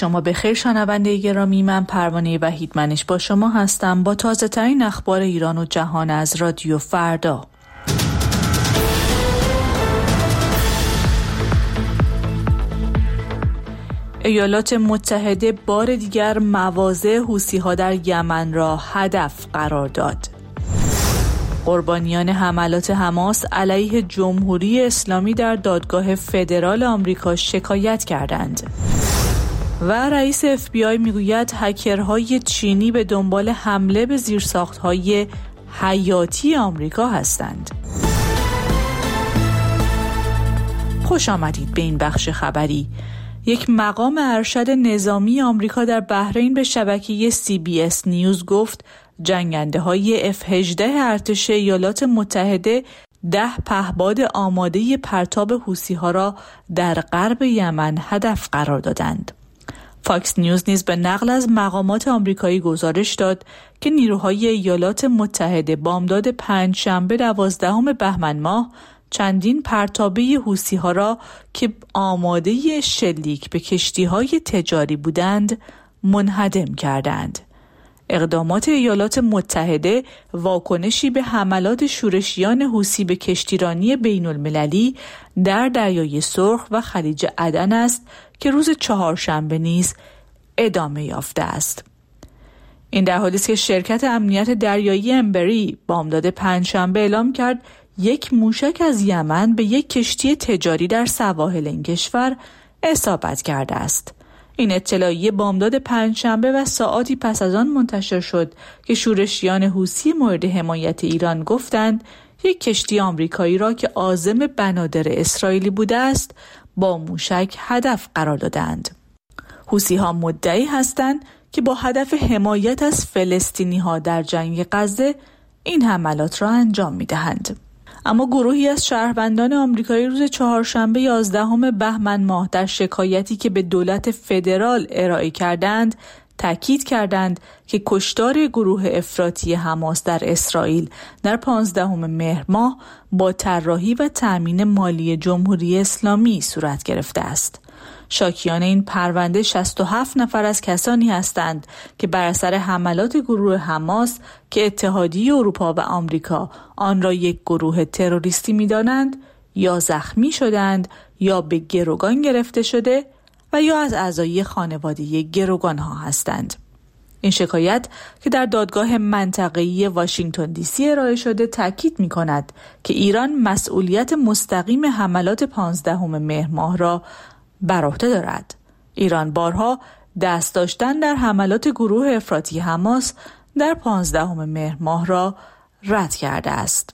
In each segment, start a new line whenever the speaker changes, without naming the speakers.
شما بخیر شنونده گرامی، من پروانه وحیدمنش با شما هستم با تازه ترین اخبار ایران و جهان از رادیو فردا. ایالات متحده بار دیگر مواضع حوثی‌ها در یمن را هدف قرار داد. قربانیان حملات حماس علیه جمهوری اسلامی در دادگاه فدرال آمریکا شکایت کردند. و رئیس FBI میگوید هکرهای چینی به دنبال حمله به زیرساخت‌های حیاتی آمریکا هستند. خوش آمدید به این بخش خبری. یک مقام ارشد نظامی آمریکا در بحرین به شبکه CBS نیوز گفت جنگنده‌های F-18 ارتش ایالات متحده 10 پهپاد آماده پرتاب حوثی‌ها را در غرب یمن هدف قرار دادند. فاکس نیوز نیز به نقل از مقامات آمریکایی گزارش داد که نیروهای ایالات متحده بامداد پنجشنبه 12 بهمن ماه چندین پرتابه حوثی‌ها را که آماده شلیک به کشتی‌های تجاری بودند منهدم کردند. اقدامات ایالات متحده واکنشی به حملات شورشیان حوثی به کشتیرانی بین‌المللی در دریای سرخ و خلیج عدن است که روز چهارشنبه نیز ادامه یافته است. این در حالی است که شرکت امنیت دریایی امبری بامداد پنجشنبه اعلام کرد یک موشک از یمن به یک کشتی تجاری در سواحل این کشور اصابت کرده است. این اطلاعیه بامداد پنجشنبه و ساعاتی پس از آن منتشر شد که شورشیان حوثی مورد حمایت ایران گفتند یک کشتی آمریکایی را که عازم بنادر اسرائیلی بوده است با موشک هدف قرار دادند. حوثی‌ها مدعی هستند که با هدف حمایت از فلسطینی‌ها در جنگ غزه این حملات را انجام می‌دهند. اما گروهی از شهروندان آمریکایی روز چهارشنبه 11 بهمن ماه در شکایتی که به دولت فدرال ارائه کردند تاکید کردند که کشتار گروه افراطی حماس در اسرائیل در 15 مهر ماه با طراحی و تأمین مالی جمهوری اسلامی صورت گرفته است. شاکیان این پرونده 67 نفر از کسانی هستند که بر اثر حملات گروه حماس که اتحادیه اروپا و آمریکا آن را یک گروه تروریستی می‌دانند یا زخمی شدند یا به گروگان گرفته شده و یا از اعضای خانواده گروگان‌ها هستند. این شکایت که در دادگاه منطقه‌ای واشنگتن دی سی ارائه شده تاکید می‌کند که ایران مسئولیت مستقیم حملات 15 مهر ماه را بر عهده دارد. ایران بارها دست داشتن در حملات گروه افراطی حماس در 15 مهر ماه را رد کرده است.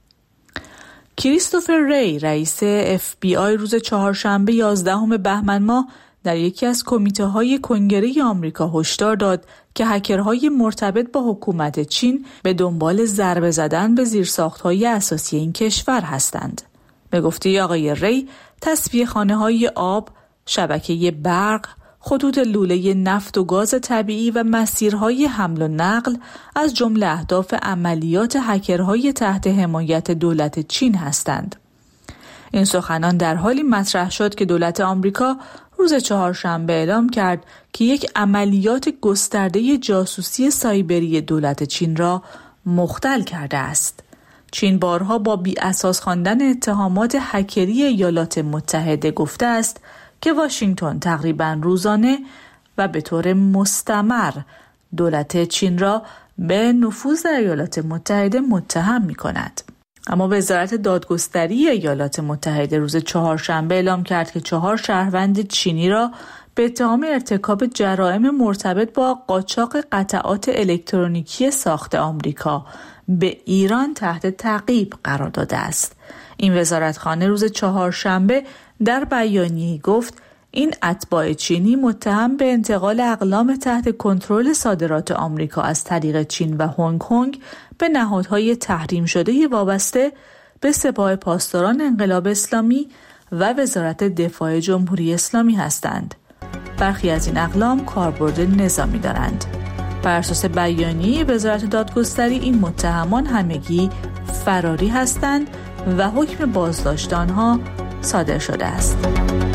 کریستوفر ری رئیس FBI روز چهارشنبه 11 بهمن ماه در یکی از کمیته‌های کنگره آمریکا هشدار داد که هکرهای مرتبط با حکومت چین به دنبال ضربه زدن به زیرساخت‌های اساسی این کشور هستند. به گفته آقای ری، تصفیه خانه‌های آب، شبکه برق، خطوط لوله نفت و گاز طبیعی و مسیرهای حمل و نقل از جمله اهداف عملیات هکرهای تحت حمایت دولت چین هستند. این سخنان در حالی مطرح شد که دولت آمریکا روز چهارشنبه اعلام کرد که یک عملیات گسترده جاسوسی سایبری دولت چین را مختل کرده است. چین بارها با بی‌اساس خواندن اتهامات هکری ایالات متحده گفته است که واشنگتن تقریباً روزانه و به طور مستمر دولت چین را به نفوذ در ایالات متحده متهم می‌کند. اما وزارت دادگستری ایالات متحده روز چهارشنبه اعلام کرد که 4 شهروند چینی را به اتهام ارتکاب جرائم مرتبط با قاچاق قطعات الکترونیکی ساخت آمریکا به ایران تحت تعقیب قرار داده است. این وزارتخانه روز چهارشنبه در بیانیه‌ای گفت این اتباع چینی متهم به انتقال اقلام تحت کنترل صادرات آمریکا از طریق چین و هنگ کنگ به نهادهای تحریم شده وابسته به سپاه پاسداران انقلاب اسلامی و وزارت دفاع جمهوری اسلامی هستند. برخی از این اقلام کاربرد نظامی دارند. بر اساس بیانیه وزارت دادگستری این متهمان همگی فراری هستند و حکم بازداشت آنها صادر شده است.